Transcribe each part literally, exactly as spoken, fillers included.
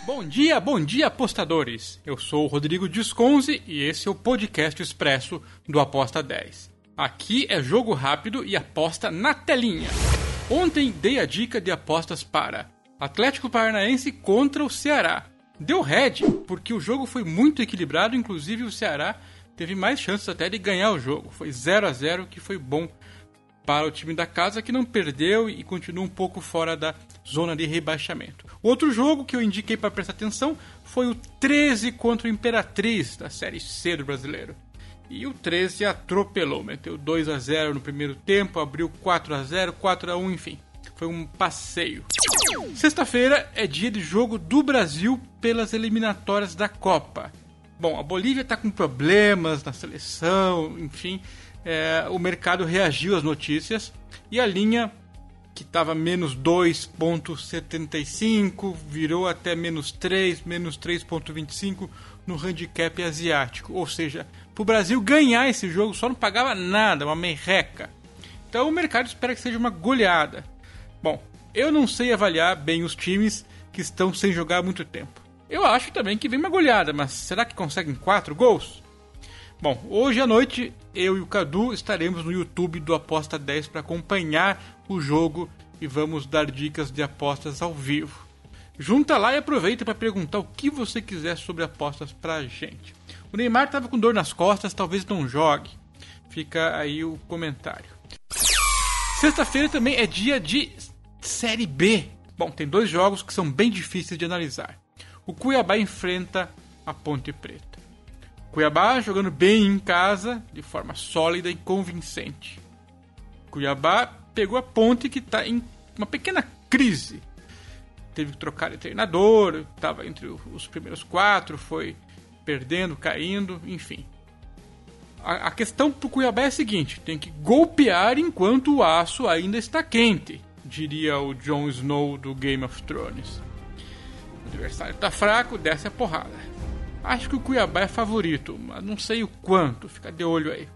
Bom dia, bom dia, apostadores! Eu sou o Rodrigo Disconzi e esse é o podcast expresso do Aposta dez. Aqui é jogo rápido e aposta na telinha. Ontem dei a dica de apostas para Atlético Paranaense contra o Ceará. Deu head, porque o jogo foi muito equilibrado, inclusive o Ceará teve mais chances até de ganhar o jogo. Foi zero a zero, que foi bom para o time da casa, que não perdeu e continua um pouco fora da zona de rebaixamento. Outro jogo que eu indiquei para prestar atenção foi o treze contra o Imperatriz, da Série C do Brasileiro. E o treze atropelou, meteu dois a zero no primeiro tempo, abriu quatro a zero, quatro a um, enfim. Foi um passeio. Sexta-feira é dia de jogo do Brasil pelas eliminatórias da Copa. Bom, a Bolívia está com problemas na seleção, enfim... É, o mercado reagiu às notícias e a linha, que estava menos dois vírgula setenta e cinco, virou até menos três, menos três vírgula vinte e cinco no handicap asiático. Ou seja, para o Brasil ganhar esse jogo só não pagava nada, uma merreca. Então o mercado espera que seja uma goleada. Bom, eu não sei avaliar bem os times que estão sem jogar há muito tempo. Eu acho também que vem uma goleada, mas será que conseguem quatro gols? Bom, hoje à noite eu e o Cadu estaremos no YouTube do Aposta dez para acompanhar o jogo e vamos dar dicas de apostas ao vivo. Junta lá e aproveita para perguntar o que você quiser sobre apostas pra gente. O Neymar estava com dor nas costas, talvez não jogue. Fica aí o comentário. Sexta-feira também é dia de Série B. Bom, tem dois jogos que são bem difíceis de analisar. O Cuiabá enfrenta a Ponte Preta. Cuiabá jogando bem em casa, de forma sólida e convincente. Cuiabá pegou a Ponte, que está em uma pequena crise. Teve que trocar de treinador, estava entre os primeiros quatro, foi perdendo, caindo, enfim. A, a questão para o Cuiabá é a seguinte: tem que golpear enquanto o aço ainda está quente, diria o Jon Snow do Game of Thrones. O adversário está fraco, desce a porrada. Acho que o Cuiabá é favorito, mas não sei o quanto, fica de olho aí.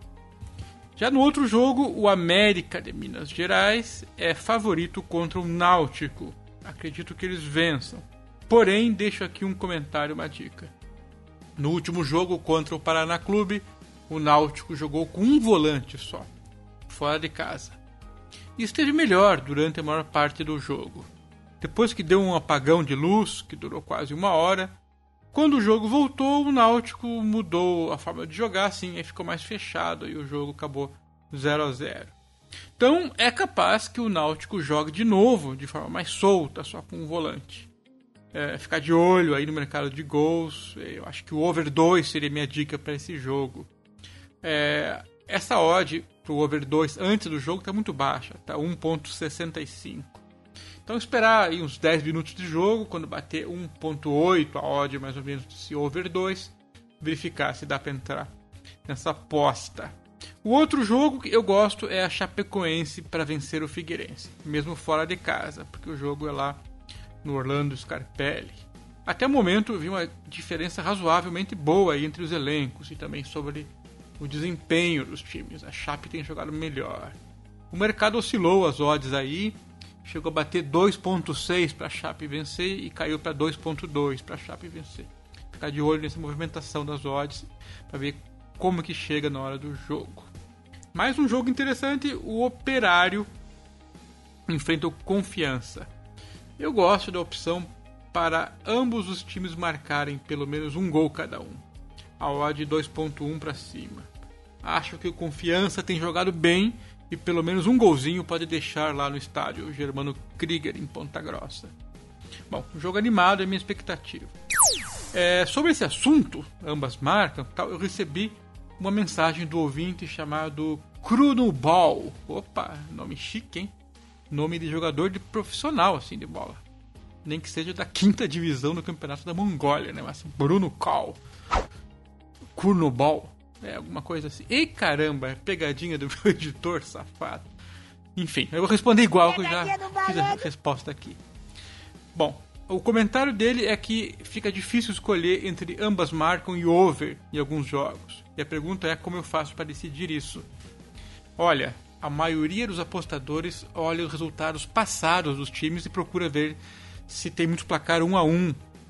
Já no outro jogo, o América de Minas Gerais é favorito contra o Náutico. Acredito que eles vençam. Porém, deixo aqui um comentário, uma dica. No último jogo contra o Paraná Clube, o Náutico jogou com um volante só, fora de casa. E esteve melhor durante a maior parte do jogo. Depois que deu um apagão de luz, que durou quase uma hora, quando o jogo voltou, o Náutico mudou a forma de jogar, assim, aí ficou mais fechado e o jogo acabou zero a zero. Então, é capaz que o Náutico jogue de novo, de forma mais solta, só com um volante. É, ficar de olho aí no mercado de gols. Eu acho que o over dois seria minha dica para esse jogo. É, essa odd para o over dois antes do jogo está muito baixa, está um vírgula sessenta e cinco. Então esperar aí uns dez minutos de jogo, quando bater um vírgula oito a odd mais ou menos desse over dois, verificar se dá para entrar nessa aposta. O outro jogo que eu gosto é a Chapecoense para vencer o Figueirense, mesmo fora de casa, porque o jogo é lá no Orlando Scarpelli. Até o momento eu vi uma diferença razoavelmente boa aí entre os elencos e também sobre o desempenho dos times. A Chape tem jogado melhor. O mercado oscilou as odds aí, chegou a bater dois vírgula seis para a Chape vencer e caiu para dois vírgula dois para a Chape vencer. Ficar de olho nessa movimentação das odds para ver como que chega na hora do jogo. Mais um jogo interessante, o Operário enfrenta o Confiança. Eu gosto da opção para ambos os times marcarem pelo menos um gol cada um. A odd dois vírgula um para cima. Acho que o Confiança tem jogado bem e pelo menos um golzinho pode deixar lá no estádio Germano Krieger, em Ponta Grossa. Bom, um jogo animado é minha expectativa. É, sobre esse assunto, ambas marcam, tal, eu recebi uma mensagem do ouvinte chamado Krunoball. Opa, nome chique, hein? Nome de jogador de profissional, assim, de bola. Nem que seja da quinta divisão do campeonato da Mongólia, né? Mas Bruno Kal. Krunoball. É, alguma coisa assim. Ei, caramba, pegadinha do meu editor, safado. Enfim, eu vou responder igual que eu já fiz a resposta aqui. Bom, o comentário dele é que fica difícil escolher entre ambas marcam e over em alguns jogos. E a pergunta é como eu faço para decidir isso. Olha, a maioria dos apostadores olha os resultados passados dos times e procura ver se tem muito placar um a um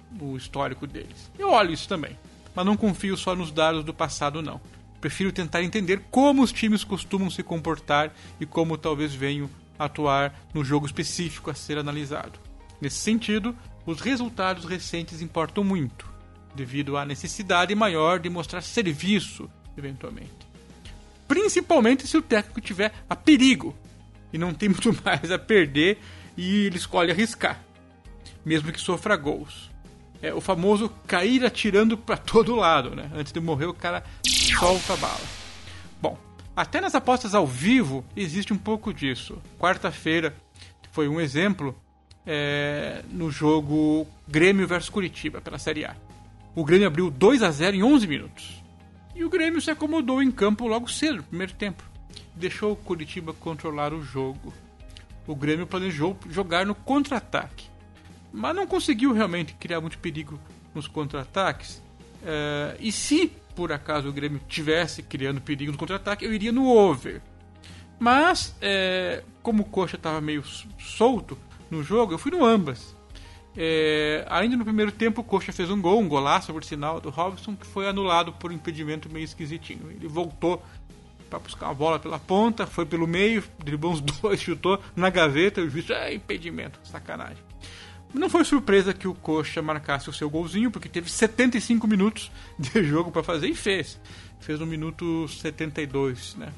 o histórico deles. Eu olho isso também, mas não confio só nos dados do passado, não. Prefiro tentar entender como os times costumam se comportar e como talvez venham atuar no jogo específico a ser analisado. Nesse sentido, os resultados recentes importam muito, devido à necessidade maior de mostrar serviço, eventualmente. Principalmente se o técnico tiver a perigo e não tem muito mais a perder e ele escolhe arriscar, mesmo que sofra gols. É o famoso cair atirando para todo lado, né? Antes de morrer o cara solta a bala. Bom, até nas apostas ao vivo existe um pouco disso. Quarta-feira foi um exemplo é, no jogo Grêmio versus Curitiba pela Série A. O Grêmio abriu dois a zero em onze minutos. E o Grêmio se acomodou em campo logo cedo, no primeiro tempo. Deixou o Curitiba controlar o jogo. O Grêmio planejou jogar no contra-ataque, mas não conseguiu realmente criar muito perigo nos contra-ataques. É, e se, por acaso, o Grêmio tivesse criando perigo no contra-ataque, eu iria no over. Mas, é, como o Coxa estava meio solto no jogo, eu fui no ambas. É, ainda no primeiro tempo, o Coxa fez um gol, um golaço, por sinal, do Robson, que foi anulado por um impedimento meio esquisitinho. Ele voltou para buscar uma bola pela ponta, foi pelo meio, driblou uns dois, chutou na gaveta, e o juiz, é impedimento, sacanagem. Não foi surpresa que o Coxa marcasse o seu golzinho, porque teve setenta e cinco minutos de jogo para fazer e fez. Fez no minuto setenta e dois, né?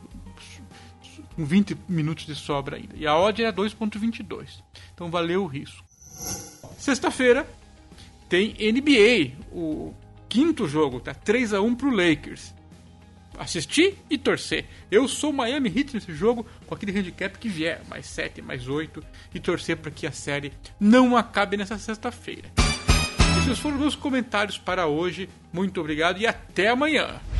Com vinte minutos de sobra ainda. E a odd era dois ponto vinte e dois. Então valeu o risco. Sexta-feira tem N B A, o quinto jogo, tá três a um pro Lakers. Assistir e torcer. Eu sou Miami Heat nesse jogo, com aquele handicap que vier, mais sete, mais oito, e torcer para que a série não acabe nessa sexta-feira. Esses foram os meus comentários para hoje. Muito obrigado e até amanhã.